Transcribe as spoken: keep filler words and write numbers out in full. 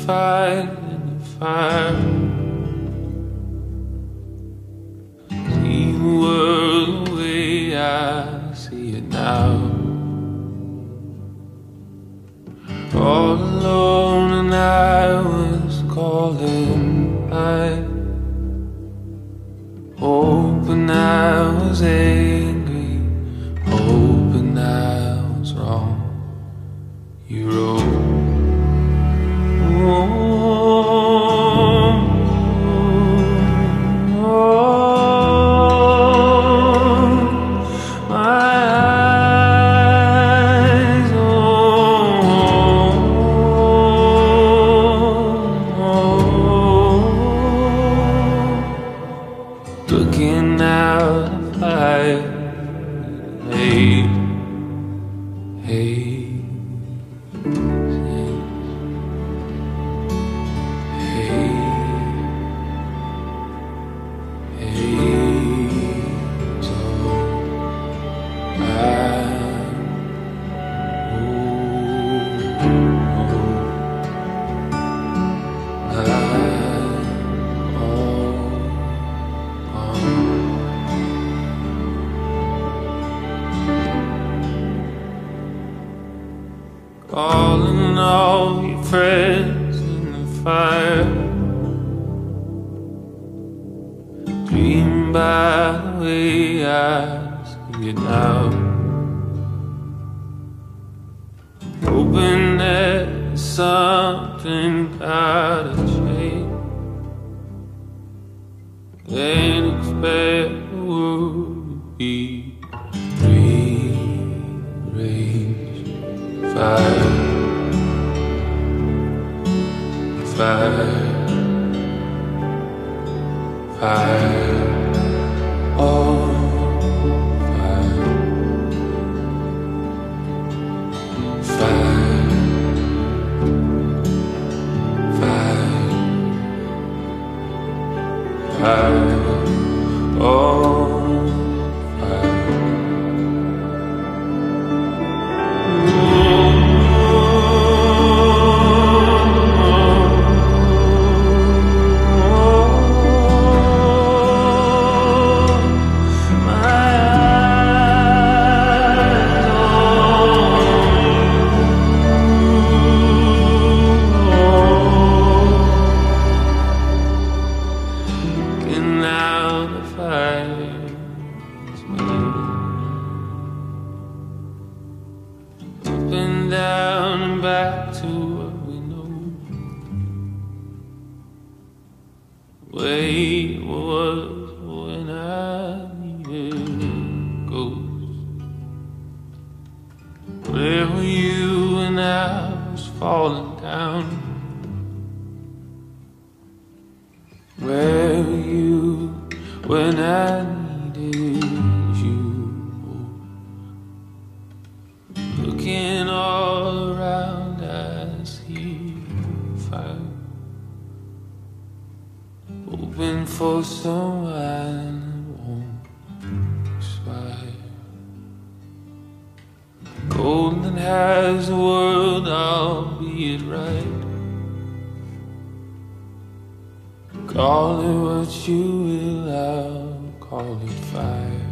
fight in the fire. See the world the way I see it now. All alone and I was calling by, hoping I was angry, hoping I was wrong. You wrote, oh, looking out of light, hey, hey, hey, hey, so I, oh, I. Calling all your friends in the fire, dream by the way I see it now, hoping that something gotta change. Can't expect the world to be rearranged. Fire, fire, fire, oh, fire, fire, fire, fire, oh. Now the fire is made, up and down and back to what we know, the way it was when I needed ghosts. Where were you when I was falling down? Where were you when I needed you? Looking all around, I see fire, hoping for someone that won't expire. Golden has the world, albeit right. Call it what you will, I'll call it fire.